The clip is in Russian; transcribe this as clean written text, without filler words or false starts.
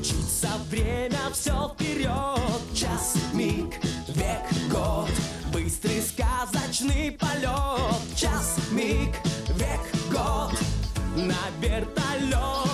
Мчится время все вперед. Час, миг, век, год. Быстрый сказочный полет. Час, миг, век, год. На вертолет.